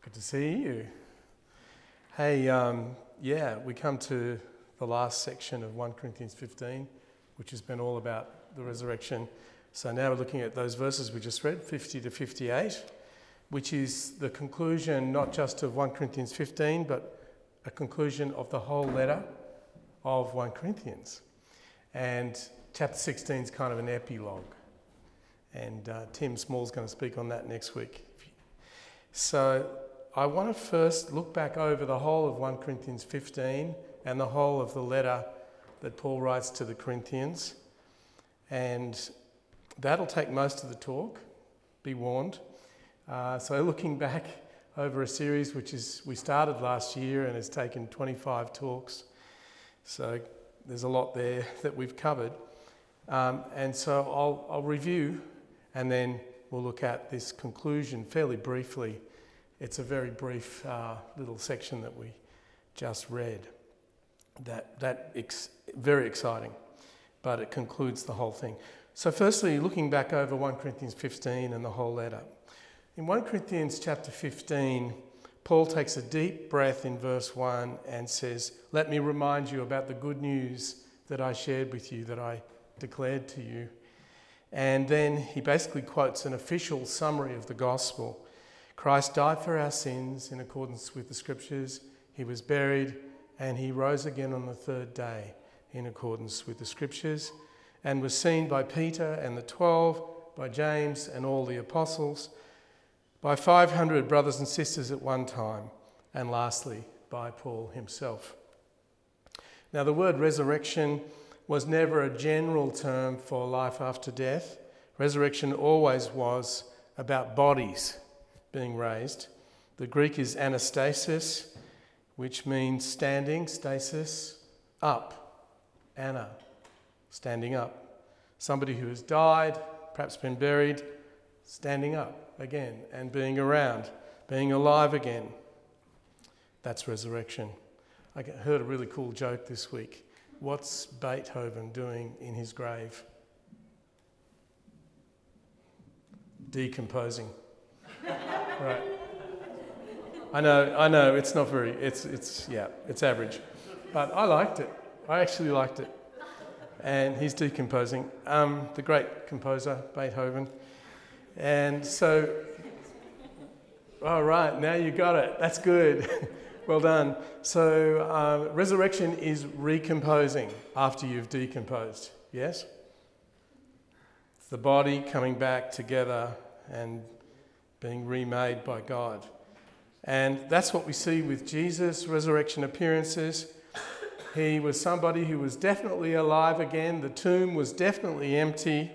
Good to see you. Hey, we come to the last section of 1 Corinthians 15, which has been all about the resurrection. So now we're looking at those verses we just read, 50 to 58, which is the conclusion not just of 1 Corinthians 15, but a conclusion of the whole letter of 1 Corinthians. And chapter 16 is kind of an epilogue. And Tim Small's going to speak on that next week. So I want to first look back over the whole of 1 Corinthians 15 and the whole of the letter that Paul writes to the Corinthians. And that'll take most of the talk, be warned. So looking back over a series we started last year and has taken 25 talks. So there's a lot there that we've covered. And so I'll review and then we'll look at this conclusion fairly briefly. It's a very brief little section that we just read. Very exciting, but it concludes the whole thing. So firstly, looking back over 1 Corinthians 15 and the whole letter. In 1 Corinthians chapter 15, Paul takes a deep breath in verse 1 and says, "Let me remind you about the good news that I shared with you, that I declared to you." And then he basically quotes an official summary of the gospel. Christ died for our sins in accordance with the scriptures. He was buried and he rose again on the third day in accordance with the scriptures and was seen by Peter and the 12, by James and all the apostles, by 500 brothers and sisters at one time, and lastly by Paul himself. Now the word resurrection was never a general term for life after death. Resurrection always was about bodies being raised. The Greek is anastasis, which means standing, stasis, up, ana, standing up. Somebody who has died, perhaps been buried, standing up again and being around, being alive again. That's resurrection. I heard a really cool joke this week. What's Beethoven doing in his grave? Decomposing. Right. I know, it's not very, it's average. But I liked it. I actually liked it. And he's decomposing. The great composer, Beethoven. And so, all right, now you got it. That's good. Well done. So, resurrection is recomposing after you've decomposed. Yes? It's the body coming back together and being remade by God. And that's what we see with Jesus' resurrection appearances. He was somebody who was definitely alive again. The tomb was definitely empty,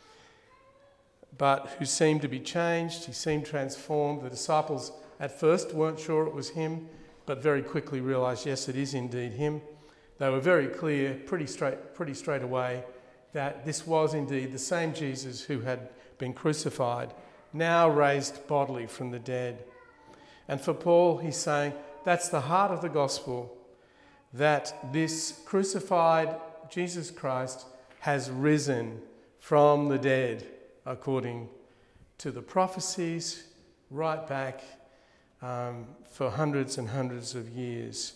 but who seemed to be changed. He seemed transformed. The disciples at first weren't sure it was him, but very quickly realised, yes, it is indeed him. They were very clear, pretty straight away, that this was indeed the same Jesus who had been crucified, now raised bodily from the dead. And for Paul, he's saying that's the heart of the gospel, that this crucified Jesus Christ has risen from the dead, according to the prophecies right back for hundreds and hundreds of years.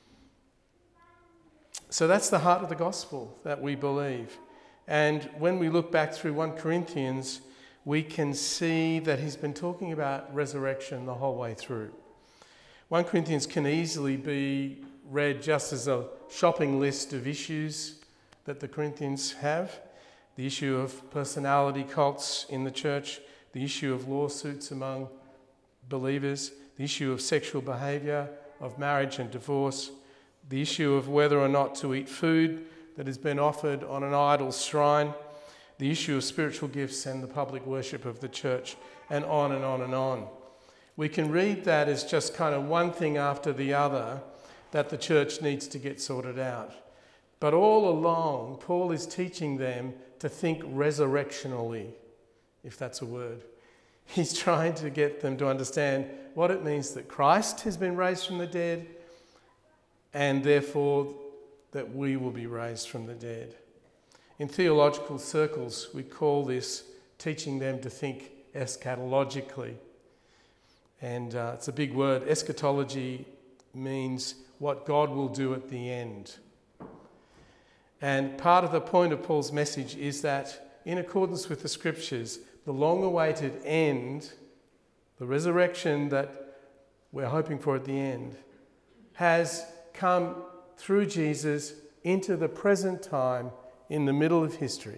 So that's the heart of the gospel that we believe. And when we look back through 1 Corinthians, we can see that he's been talking about resurrection the whole way through. 1 Corinthians can easily be read just as a shopping list of issues that the Corinthians have. The issue of personality cults in the church, the issue of lawsuits among believers, the issue of sexual behaviour, of marriage and divorce, the issue of whether or not to eat food that has been offered on an idol's shrine, the issue of spiritual gifts and the public worship of the church, and on and on and on. We can read that as just kind of one thing after the other that the church needs to get sorted out. But all along, Paul is teaching them to think resurrectionally, if that's a word. He's trying to get them to understand what it means that Christ has been raised from the dead, and therefore that we will be raised from the dead. In theological circles, we call this teaching them to think eschatologically. And it's a big word. Eschatology means what God will do at the end. And part of the point of Paul's message is that in accordance with the scriptures, the long-awaited end, the resurrection that we're hoping for at the end, has come through Jesus into the present time in the middle of history.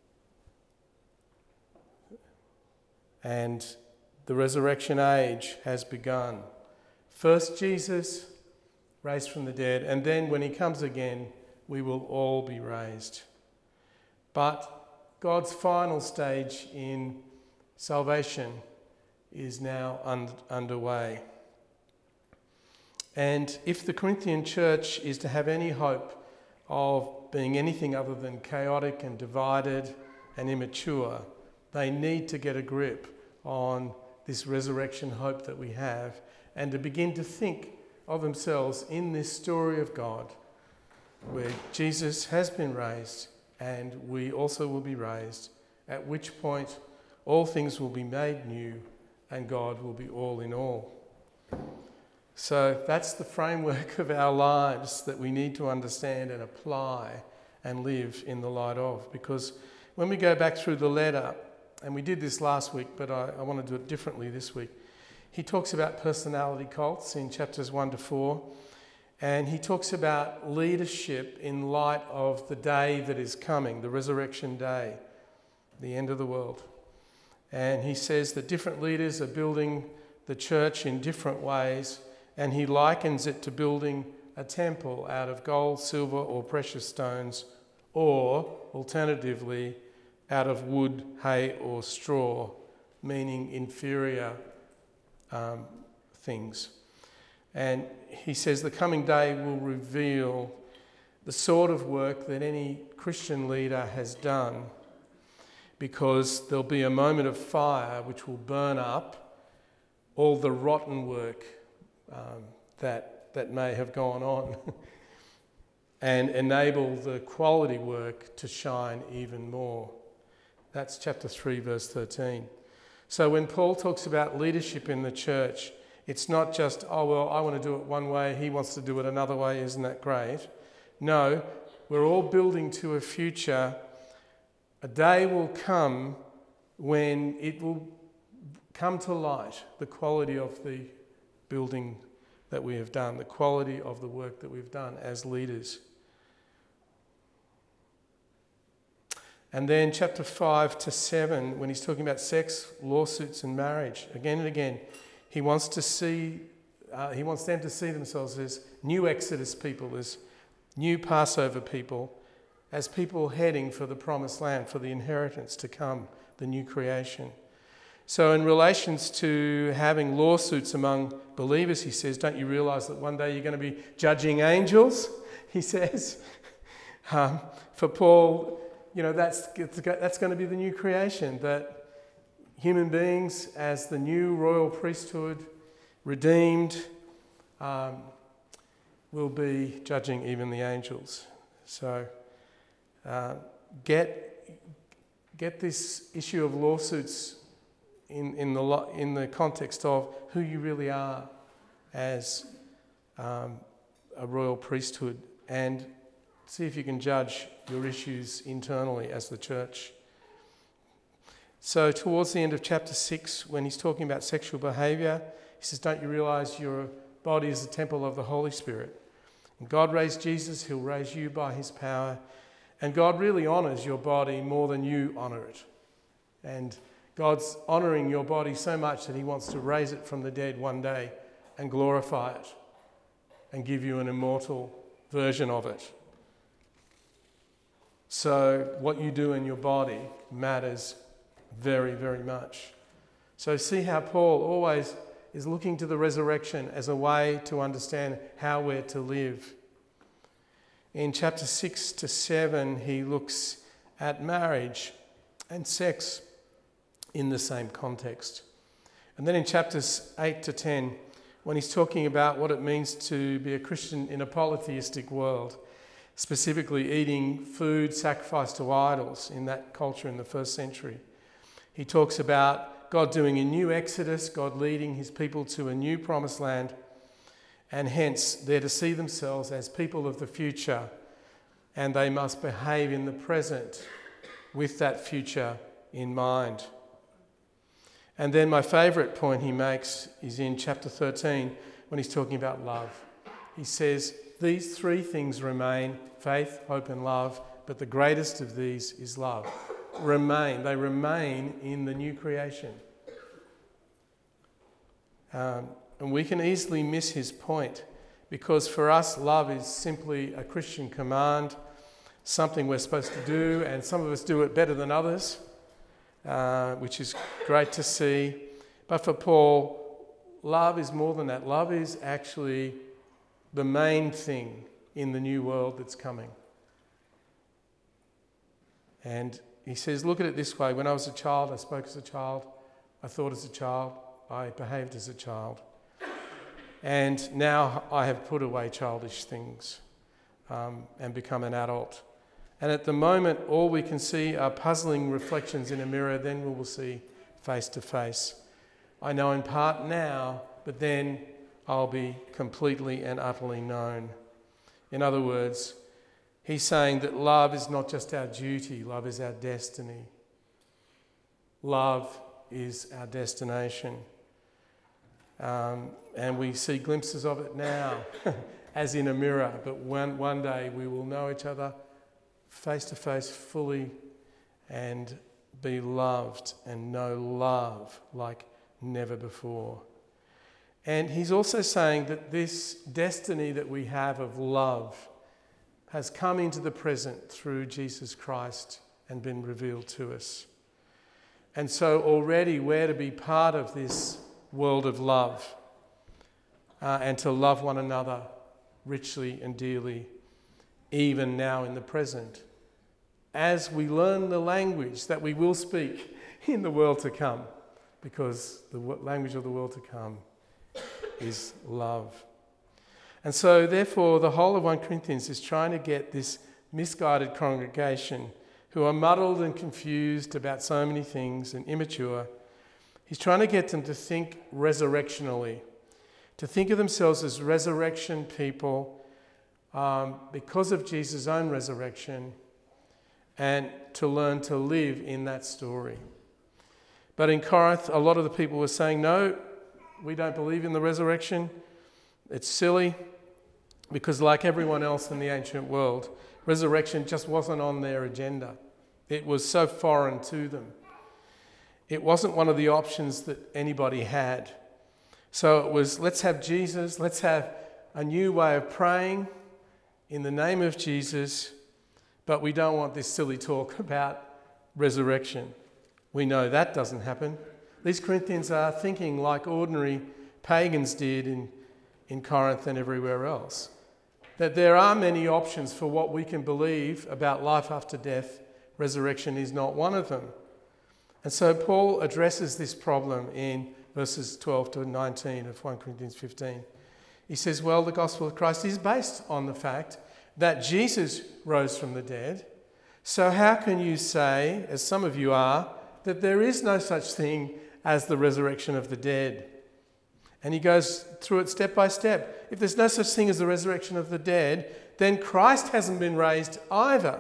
And the resurrection age has begun. First Jesus raised from the dead, and then when he comes again, we will all be raised. But God's final stage in salvation is now underway. And if the Corinthian church is to have any hope of being anything other than chaotic and divided and immature, they need to get a grip on this resurrection hope that we have and to begin to think of themselves in this story of God where Jesus has been raised and we also will be raised, at which point all things will be made new and God will be all in all. So that's the framework of our lives that we need to understand and apply and live in the light of. Because when we go back through the letter, and we did this last week, but I want to do it differently this week, he talks about personality cults in chapters 1 to 4, and he talks about leadership in light of the day that is coming, the resurrection day, the end of the world. And he says that different leaders are building the church in different ways, and he likens it to building a temple out of gold, silver, or precious stones, or alternatively, out of wood, hay, or straw, meaning inferior things. And he says the coming day will reveal the sort of work that any Christian leader has done, because there'll be a moment of fire which will burn up all the rotten work that may have gone on and enable the quality work to shine even more. That's chapter 3, verse 13. So when Paul talks about leadership in the church, it's not just, oh, well, I want to do it one way, he wants to do it another way, isn't that great? No, we're all building to a future. A day will come when it will come to light, the quality of the building that we have done, the quality of the work that we've done as leaders. And then chapter 5 to 7, when he's talking about sex, lawsuits and marriage, again and again, he wants them to see themselves as new Exodus people, as new Passover people, as people heading for the promised land, for the inheritance to come, the new creation. So in relations to having lawsuits among believers, he says, don't you realise that one day you're going to be judging angels? He says. For Paul, that's going to be the new creation, that human beings as the new royal priesthood, redeemed, will be judging even the angels. So get this issue of lawsuits in the context of who you really are as a royal priesthood, and see if you can judge your issues internally as the church. So towards the end of chapter 6, when he's talking about sexual behaviour, he says, don't you realise your body is the temple of the Holy Spirit? And God raised Jesus, he'll raise you by his power. And God really honours your body more than you honour it. And God's honouring your body so much that he wants to raise it from the dead one day and glorify it and give you an immortal version of it. So what you do in your body matters very, very much. So see how Paul always is looking to the resurrection as a way to understand how we're to live. In chapter 6 to 7, he looks at marriage and sex in the same context. And then in chapters 8 to 10, when he's talking about what it means to be a Christian in a polytheistic world, specifically eating food sacrificed to idols in that culture in the first century, he talks about God doing a new exodus, God leading his people to a new promised land, and hence they're to see themselves as people of the future, and they must behave in the present with that future in mind. And then my favourite point he makes is in chapter 13 when he's talking about love. He says, these three things remain: faith, hope and love, but the greatest of these is love. They remain in the new creation. And we can easily miss his point, because for us love is simply a Christian command, something we're supposed to do, and some of us do it better than others, which is great to see. But for Paul, love is more than that. Love is actually the main thing in the new world that's coming. And he says, look at it this way: when I was a child, I spoke as a child, I thought as a child, I behaved as a child. And now I have put away childish things and become an adult. And at the moment, all we can see are puzzling reflections in a mirror. Then we will see face to face. I know in part now, but then I'll be completely and utterly known. In other words, he's saying that love is not just our duty, love is our destiny. Love is our destination. And we see glimpses of it now, as in a mirror. But one day we will know each other face to face fully and be loved and know love like never before. And he's also saying that this destiny that we have of love has come into the present through Jesus Christ and been revealed to us. And so already we're to be part of this world of love and to love one another richly and dearly, even now in the present, as we learn the language that we will speak in the world to come, because the language of the world to come is love. And so therefore the whole of 1 Corinthians is trying to get this misguided congregation who are muddled and confused about so many things and immature. He's trying to get them to think resurrectionally, to think of themselves as resurrection people because of Jesus' own resurrection, and to learn to live in that story. But in Corinth, a lot of the people were saying, no, we don't believe in the resurrection. It's silly, because like everyone else in the ancient world, resurrection just wasn't on their agenda. It was so foreign to them. It wasn't one of the options that anybody had. So it was, let's have Jesus, let's have a new way of praying in the name of Jesus, but we don't want this silly talk about resurrection. We know that doesn't happen. These Corinthians are thinking like ordinary pagans did in Corinth and everywhere else, that there are many options for what we can believe about life after death. Resurrection is not one of them. And so Paul addresses this problem in verses 12 to 19 of 1 Corinthians 15. He says, well, the gospel of Christ is based on the fact that Jesus rose from the dead. So how can you say, as some of you are, that there is no such thing as the resurrection of the dead? And he goes through it step by step. If there's no such thing as the resurrection of the dead, then Christ hasn't been raised either.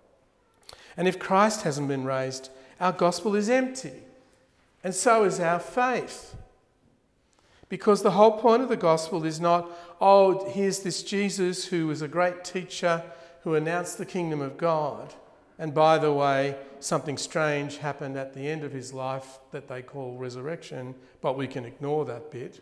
And if Christ hasn't been raised, our gospel is empty, and so is our faith. Because the whole point of the gospel is not, oh, here's this Jesus who was a great teacher who announced the kingdom of God, and by the way, something strange happened at the end of his life that they call resurrection, but we can ignore that bit.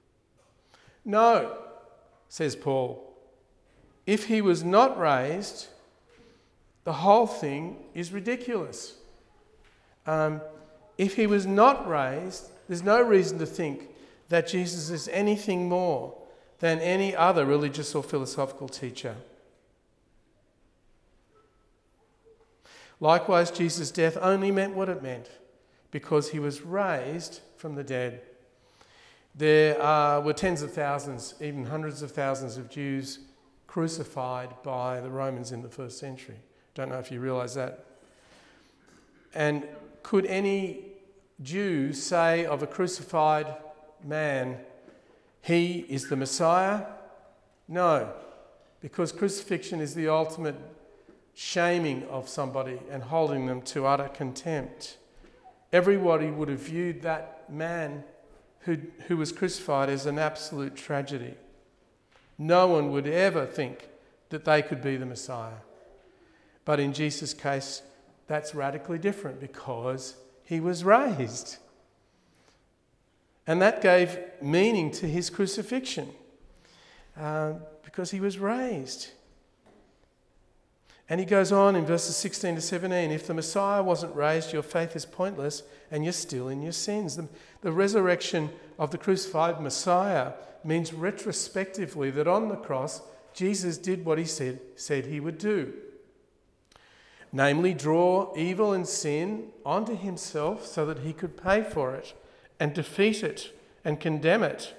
No, says Paul, if he was not raised, the whole thing is ridiculous. If he was not raised, there's no reason to think that Jesus is anything more than any other religious or philosophical teacher. Likewise, Jesus' death only meant what it meant, because he was raised from the dead. There were tens of thousands, even hundreds of thousands of Jews crucified by the Romans in the first century. Don't know if you realise that. And could any Jews say of a crucified man, he is the Messiah? No, because crucifixion is the ultimate shaming of somebody and holding them to utter contempt. Everybody would have viewed that man who was crucified as an absolute tragedy. No one would ever think that they could be the Messiah. But in Jesus' case, that's radically different because he was raised. And that gave meaning to his crucifixion because he was raised. And he goes on in verses 16 to 17, if the Messiah wasn't raised, your faith is pointless and you're still in your sins. The resurrection of the crucified Messiah means retrospectively that on the cross, Jesus did what he said he would do. Namely, draw evil and sin onto himself so that he could pay for it and defeat it and condemn it.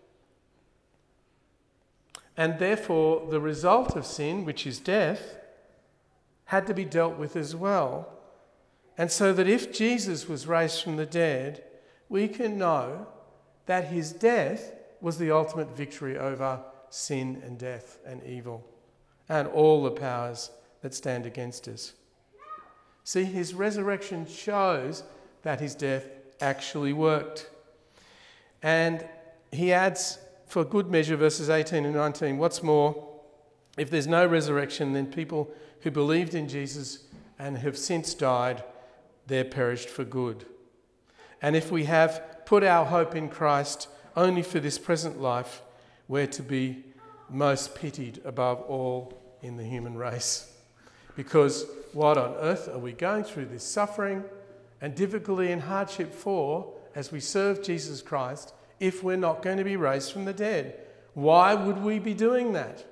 And therefore, the result of sin, which is death, had to be dealt with as well. And so that if Jesus was raised from the dead, we can know that his death was the ultimate victory over sin and death and evil and all the powers that stand against us. See, his resurrection shows that his death actually worked. And he adds, for good measure, verses 18 and 19, what's more, if there's no resurrection, then people who believed in Jesus and have since died, they're perished for good. And if we have put our hope in Christ only for this present life, we're to be most pitied above all in the human race. Because what on earth are we going through this suffering and difficulty and hardship for as we serve Jesus Christ if we're not going to be raised from the dead? Why would we be doing that?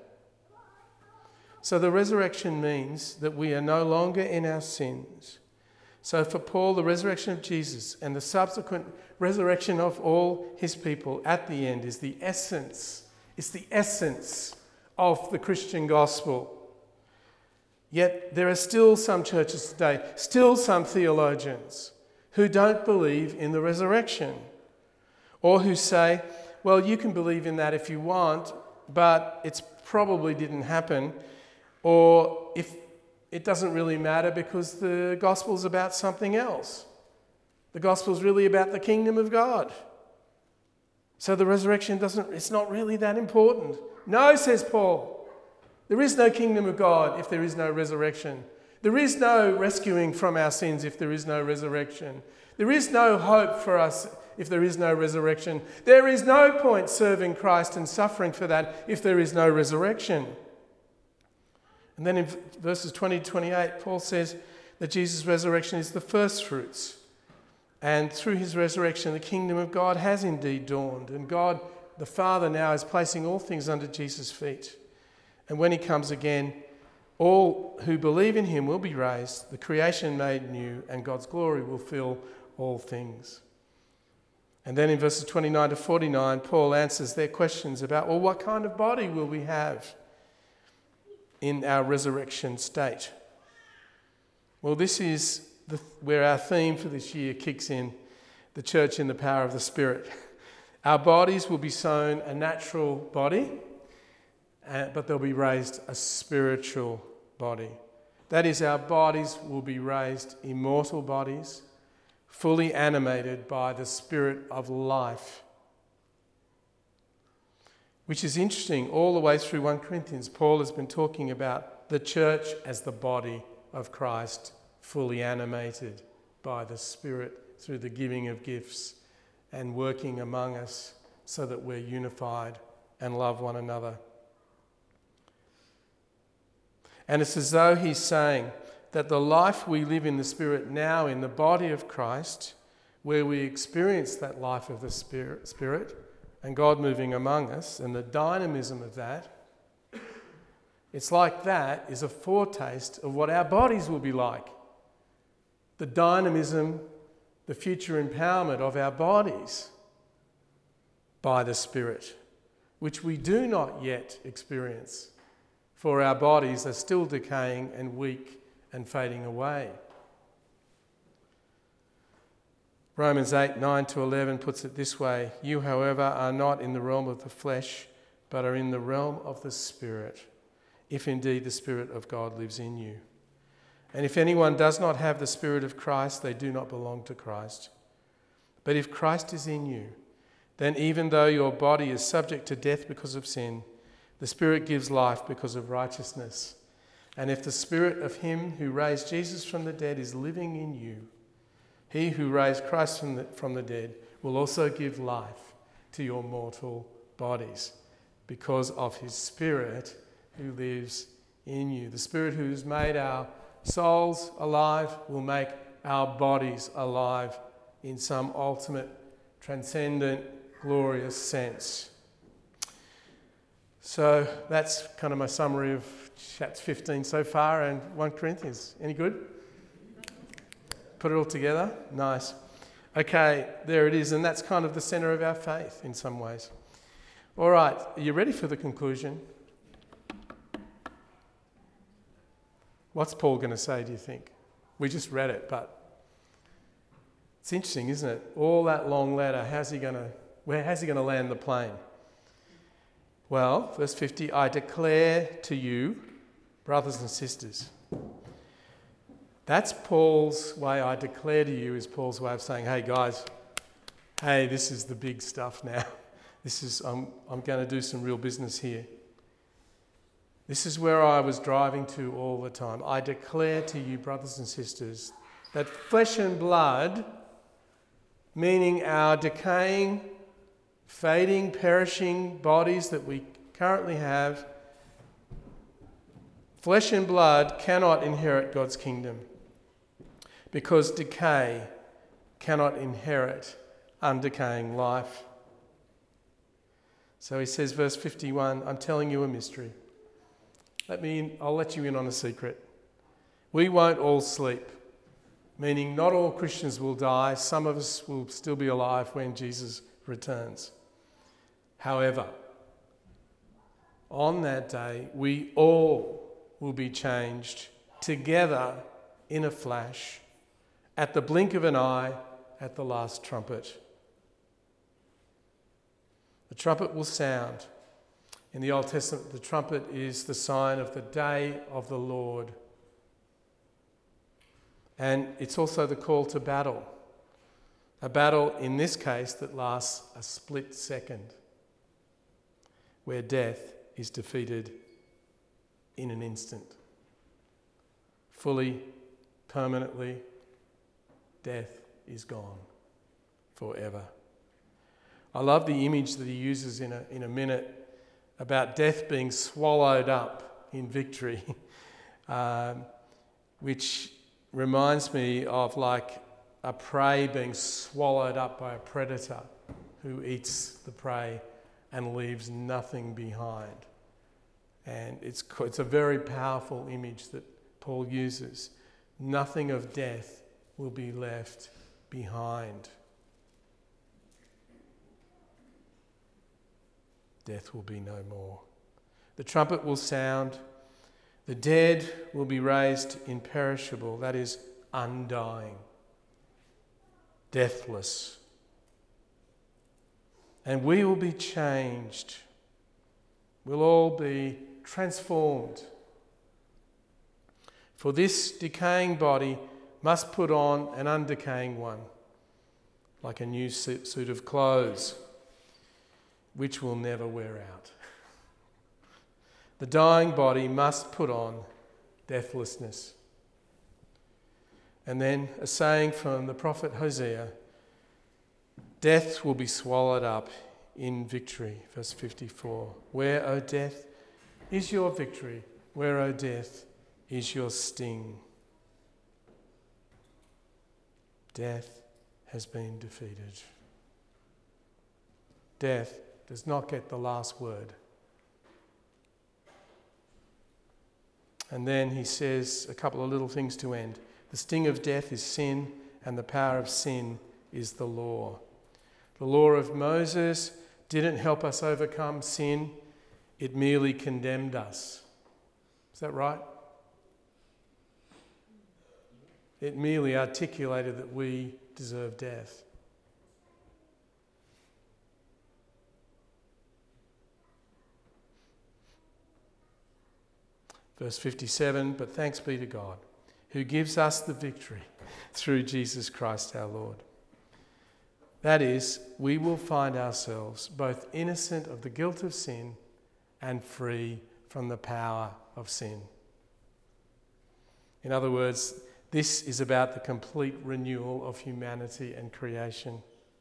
So the resurrection means that we are no longer in our sins. So for Paul, the resurrection of Jesus and the subsequent resurrection of all his people at the end is the essence. It's the essence of the Christian gospel. Yet there are still some churches today, still some theologians who don't believe in the resurrection, or who say, well, you can believe in that if you want, but it probably didn't happen, or if it doesn't really matter because the gospel's about something else. The gospel's really about the kingdom of God. So the resurrection it's not really that important. No, says Paul. There is no kingdom of God if there is no resurrection. There is no rescuing from our sins if there is no resurrection. There is no hope for us if there is no resurrection. There is no point serving Christ and suffering for that if there is no resurrection. And then in verses 20 to 28, Paul says that Jesus' resurrection is the first fruits. And through his resurrection, the kingdom of God has indeed dawned. And God, the Father, now is placing all things under Jesus' feet. And when he comes again, all who believe in him will be raised, the creation made new, and God's glory will fill all things. And then in verses 29 to 49, Paul answers their questions about, well, what kind of body will we have in our resurrection state? Well, this is where our theme for this year kicks in, the church in the power of the Spirit. Our bodies will be sown a natural body, but they'll be raised a spiritual body. That is, our bodies will be raised immortal bodies, fully animated by the Spirit of life. Which is interesting, all the way through 1 Corinthians, Paul has been talking about the church as the body of Christ, fully animated by the Spirit through the giving of gifts and working among us so that we're unified and love one another. And it's as though he's saying that the life we live in the Spirit now in the body of Christ, where we experience that life of the Spirit and God moving among us and the dynamism of that, it's like that is a foretaste of what our bodies will be like. The dynamism, the future empowerment of our bodies by the Spirit, which we do not yet experience, for our bodies are still decaying and weak and fading away. Romans 8, 9 to 11 puts it this way: you, however, are not in the realm of the flesh, but are in the realm of the Spirit, if indeed the Spirit of God lives in you. And if anyone does not have the Spirit of Christ, they do not belong to Christ. But if Christ is in you, then even though your body is subject to death because of sin, the Spirit gives life because of righteousness. And if the Spirit of him who raised Jesus from the dead is living in you, he who raised Christ from the dead will also give life to your mortal bodies because of his Spirit who lives in you. The Spirit who has made our souls alive will make our bodies alive in some ultimate, transcendent, glorious sense. So that's kind of my summary of chapter 15 so far and 1 Corinthians. Any good? Put it all together? Nice. Okay, there it is. And that's kind of the centre of our faith in some ways. All right, are you ready for the conclusion? What's Paul going to say, do you think? We just read it, but it's interesting, isn't it? All that long letter, how's he going to land the plane? Well, verse 50, I declare to you, brothers and sisters. That's Paul's way. I declare to you is Paul's way of saying, hey guys, hey, this is the big stuff now. I'm going to do some real business here. This is where I was driving to all the time. I declare to you, brothers and sisters, that flesh and blood, meaning our decaying, fading, perishing bodies that we currently have, flesh and blood cannot inherit God's kingdom because decay cannot inherit undecaying life. So he says, verse 51, I'm telling you a mystery. I'll let you in on a secret. We won't all sleep, meaning not all Christians will die. Some of us will still be alive when Jesus returns. However, on that day, we all will be changed together in a flash, at the blink of an eye, at the last trumpet. The trumpet will sound. In the Old Testament, the trumpet is the sign of the day of the Lord. And it's also the call to battle. A battle, in this case, that lasts a split second, where death is defeated in an instant. Fully, permanently, death is gone forever. I love the image that he uses in a minute about death being swallowed up in victory, which reminds me of like a prey being swallowed up by a predator who eats the prey and leaves nothing behind. And it's a very powerful image that Paul uses. Nothing of death will be left behind. Death will be no more. The trumpet will sound. The dead will be raised imperishable, that is, undying, deathless. And we will be changed. We'll all be transformed. For this decaying body must put on an undecaying one, like a new suit of clothes, which will never wear out. The dying body must put on deathlessness. And then a saying from the prophet Hosea, death will be swallowed up in victory. Verse 54. Where, O death, is your victory? Where, O death, is your sting? Death has been defeated. Death does not get the last word. And then he says a couple of little things to end. The sting of death is sin, and the power of sin is the law. The law of Moses didn't help us overcome sin. It merely condemned us. Is that right? It merely articulated that we deserve death. Verse 57, but thanks be to God, who gives us the victory through Jesus Christ our Lord. That is, we will find ourselves both innocent of the guilt of sin and free from the power of sin. In other words, this is about the complete renewal of humanity and creation.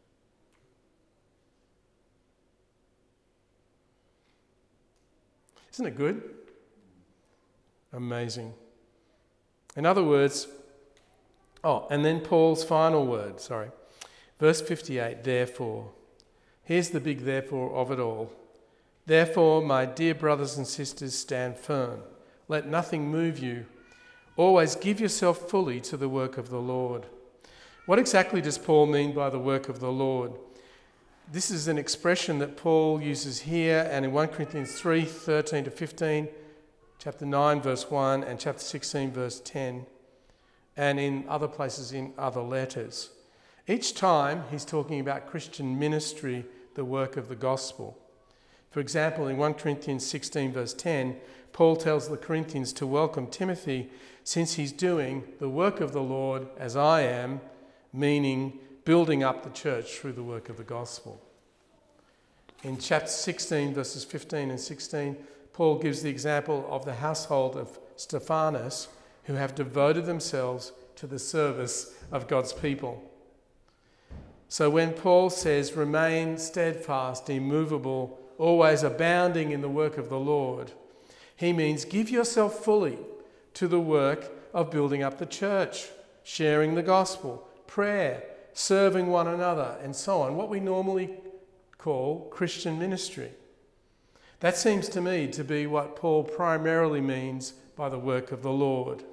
Isn't it good? Amazing. In other words, and then Paul's final word, Verse 58, therefore. Here's the big therefore of it all. Therefore, my dear brothers and sisters, stand firm. Let nothing move you. Always give yourself fully to the work of the Lord. What exactly does Paul mean by the work of the Lord? This is an expression that Paul uses here and in 1 Corinthians 3, 13 to 15, chapter 9, verse 1, and chapter 16, verse 10, and in other places in other letters. Each time he's talking about Christian ministry, the work of the gospel. For example, in 1 Corinthians 16, verse 10, Paul tells the Corinthians to welcome Timothy since he's doing the work of the Lord as I am, meaning building up the church through the work of the gospel. In chapter 16, verses 15 and 16, Paul gives the example of the household of Stephanas, who have devoted themselves to the service of God's people. So when Paul says, remain steadfast, immovable, always abounding in the work of the Lord, he means give yourself fully to the work of building up the church, sharing the gospel, prayer, serving one another, and so on, what we normally call Christian ministry. That seems to me to be what Paul primarily means by the work of the Lord.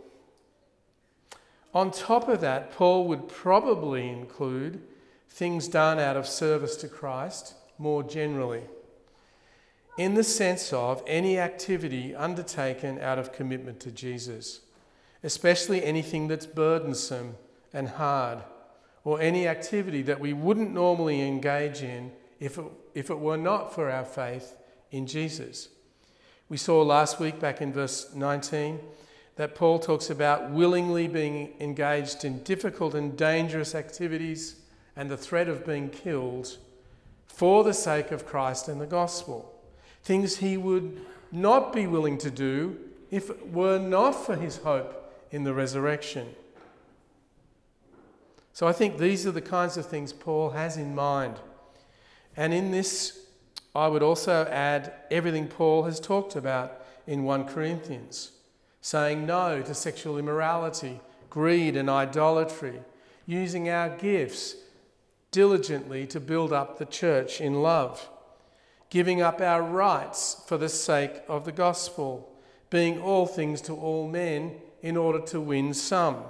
On top of that, Paul would probably include things done out of service to Christ more generally, in the sense of any activity undertaken out of commitment to Jesus, especially anything that's burdensome and hard, or any activity that we wouldn't normally engage in if it were not for our faith in Jesus. We saw last week, back in verse 19, that Paul talks about willingly being engaged in difficult and dangerous activities and the threat of being killed for the sake of Christ and the gospel. Things he would not be willing to do if it were not for his hope in the resurrection. So I think these are the kinds of things Paul has in mind. And in this, I would also add everything Paul has talked about in 1 Corinthians, saying no to sexual immorality, greed and idolatry, using our gifts diligently to build up the church in love, giving up our rights for the sake of the gospel, being all things to all men in order to win some,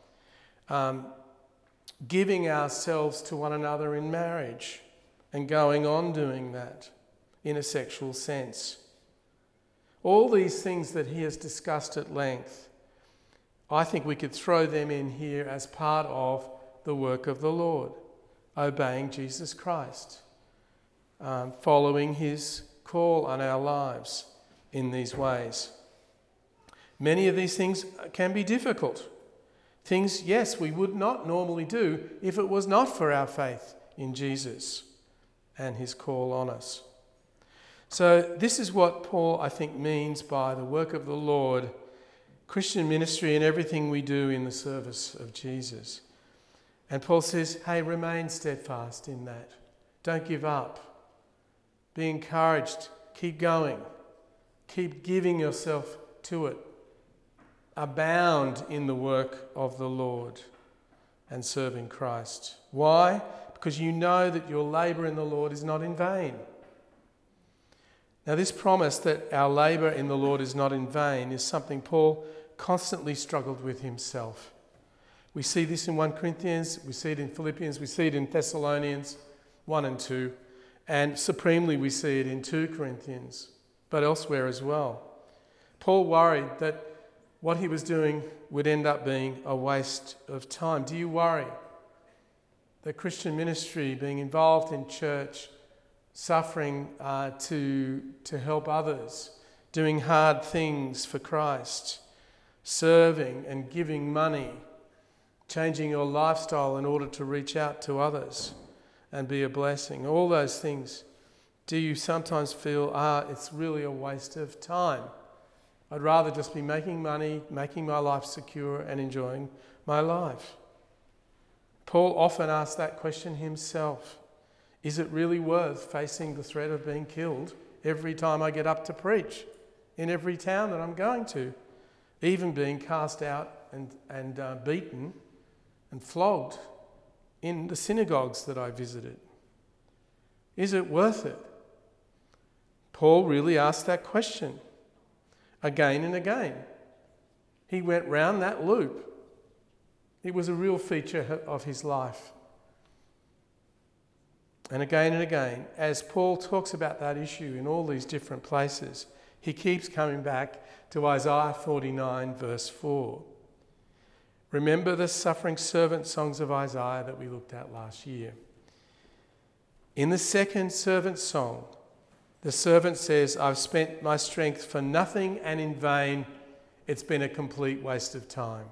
giving ourselves to one another in marriage and going on doing that in a sexual sense. All these things that he has discussed at length, I think we could throw them in here as part of the work of the Lord, obeying Jesus Christ, following his call on our lives in these ways. Many of these things can be difficult. Things, yes, we would not normally do if it was not for our faith in Jesus and his call on us. So this is what Paul, I think, means by the work of the Lord, Christian ministry and everything we do in the service of Jesus. And Paul says, hey, remain steadfast in that. Don't give up. Be encouraged. Keep going. Keep giving yourself to it. Abound in the work of the Lord and serving Christ. Why? Because you know that your labour in the Lord is not in vain. Now, this promise that our labour in the Lord is not in vain is something Paul constantly struggled with himself. We see this in 1 Corinthians, we see it in Philippians, we see it in Thessalonians 1 and 2, and supremely we see it in 2 Corinthians, but elsewhere as well. Paul worried that what he was doing would end up being a waste of time. Do you worry the Christian ministry, being involved in church, suffering to help others, doing hard things for Christ, serving and giving money, changing your lifestyle in order to reach out to others and be a blessing. All those things. Do you sometimes feel, it's really a waste of time? I'd rather just be making money, making my life secure and enjoying my life. Paul often asks that question himself. Is it really worth facing the threat of being killed every time I get up to preach in every town that I'm going to? Even being cast out and beaten and flogged in the synagogues that I visited. Is it worth it? Paul really asked that question again and again. He went round that loop. It was a real feature of his life. And again, as Paul talks about that issue in all these different places, he keeps coming back to Isaiah 49 verse 4. Remember the suffering servant songs of Isaiah that we looked at last year. In the second servant song, the servant says, I've spent my strength for nothing and in vain. It's been a complete waste of time.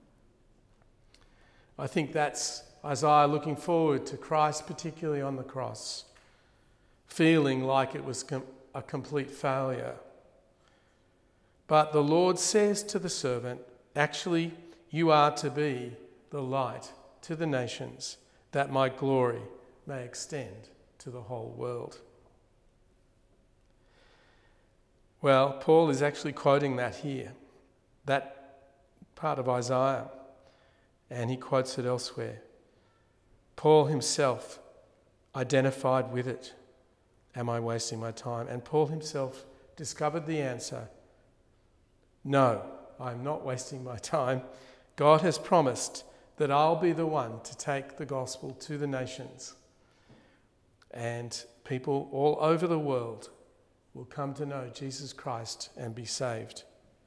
I think that's Isaiah looking forward to Christ, particularly on the cross, feeling like it was a complete failure. But the Lord says to the servant, actually, you are to be the light to the nations, that my glory may extend to the whole world. Well, Paul is actually quoting that here, that part of Isaiah, and he quotes it elsewhere. Paul himself identified with it. Am I wasting my time? And Paul himself discovered the answer. No, I'm not wasting my time. God has promised that I'll be the one to take the gospel to the nations. And people all over the world will come to know Jesus Christ and be saved.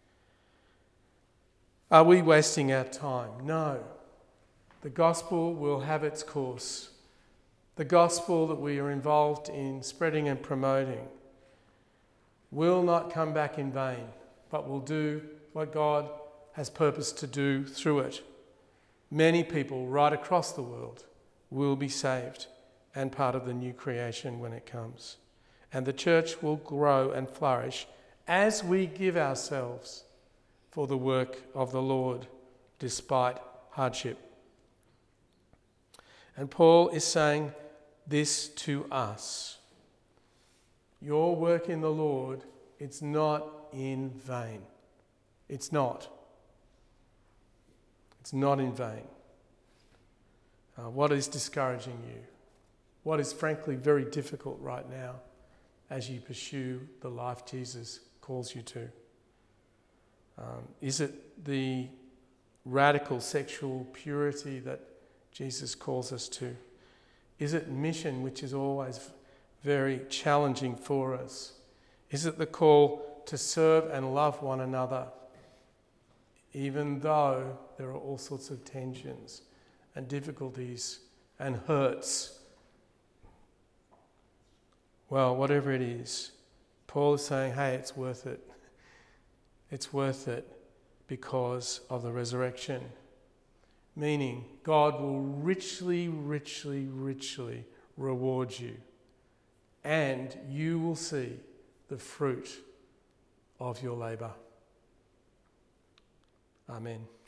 Are we wasting our time? No. The gospel will have its course. The gospel that we are involved in spreading and promoting will not come back in vain, but will do what God has purposed to do through it. Many people right across the world will be saved and part of the new creation when it comes. And the church will grow and flourish as we give ourselves for the work of the Lord despite hardship. And Paul is saying this to us. Your work in the Lord, it's not in vain. It's not. It's not in vain. What is discouraging you? What is frankly very difficult right now as you pursue the life Jesus calls you to? Is it the radical sexual purity that Jesus calls us to? Is it mission, which is always very challenging for us? Is it the call to serve and love one another, even though there are all sorts of tensions and difficulties and hurts? Well, whatever it is, Paul is saying, hey, it's worth it. It's worth it because of the resurrection. Meaning, God will richly, richly, richly reward you. And you will see the fruit of your labour. Amen.